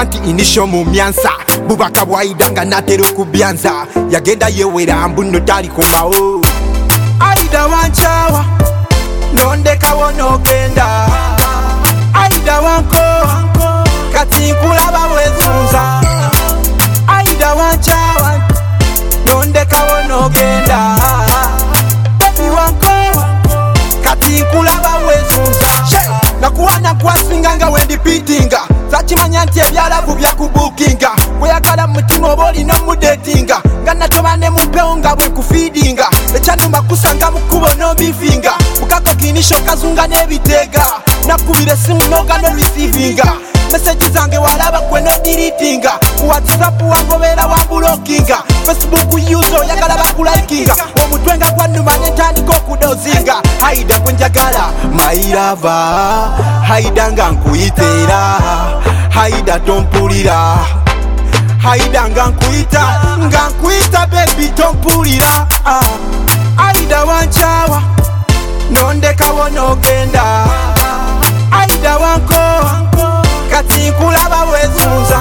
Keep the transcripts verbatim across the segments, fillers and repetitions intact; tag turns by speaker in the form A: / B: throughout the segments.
A: anti inisho mu myansa bubaka bwaida nga natera okubyanza yagenda yewera mbuno tali komawo Aida wanchawa nondekawo nogenda Aida wanko kati nkulaba bwezunza Aida wanchawa nondekawo nogenda Baby wanko kati nkulaba bwezunza nakuwana kwasinga nga wendi pitinga zakimanya nti ebyalavu byakubukinga kweyagala mutima oba olina mudetinga nga natobane mumpewo nga bwekufidinga ekyanuma kusanga mukubo nobifinga mukako kinisho kazunga n'ebiteega nakubira esimu noga no receivinga meseji zange walaba kwe nodiritinga ku whatsapp wangobeera wambulokinga facebook user oyagala bakulaikinga omutwe nga gwanuma netandika okudozinga Aida gwenjagala my lover Aida nga nkuyiteera Aida tompulira Aida nga nkuyita nga nkuyita baby tompulira ah. Aida wanchawa nondekawo nogenda Aida wanko kati nkulaba bwezunza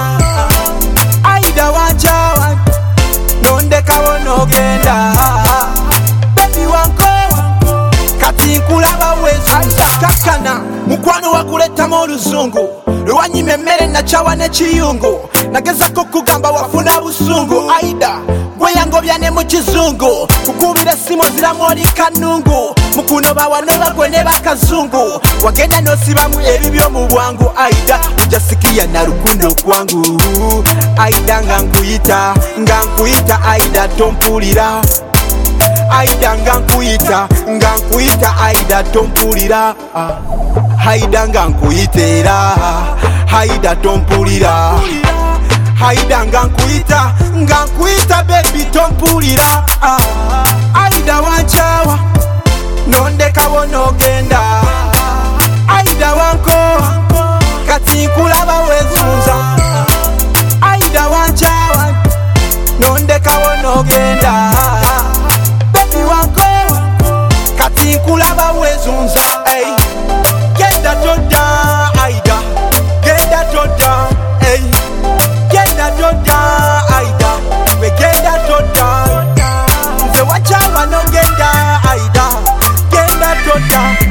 A: Aida wanchawa nondekawo nogenda Baby wanko kati nkulaba bwezunza kakana mukwano wakuletamu oluzungu lwanyima emmere nachawa n'ekiyungu nagezako kugamba wafuna busungu Aida gweyangobya ne mu kizungu kukubira essimu oziramu oli kanungu mukunoba wanoba gwe ne bakazungu wagenda n'osibamu ebibyo mu bwangu Aida ojasikiya na lukundo kwangu Aida nga nkuyita nga nkuyita Aida tompulira Aida nga nkuyita nga nkuyita Aida tompulira Aida nga nkuyiteera Aida tompulira Aida nga nkuyita nga nkuyita baby tompulira Aida wanchawa nondekawo nogenda Aida wanko kati nkulaba wezunza Aida wanchawa nondekawo nogenda Baby wanko kati nkulaba wezunza hey. Genda toda Aida genda toda hey. Genda toda Aida we genda toda nze wachawa nogenda Aida genda toda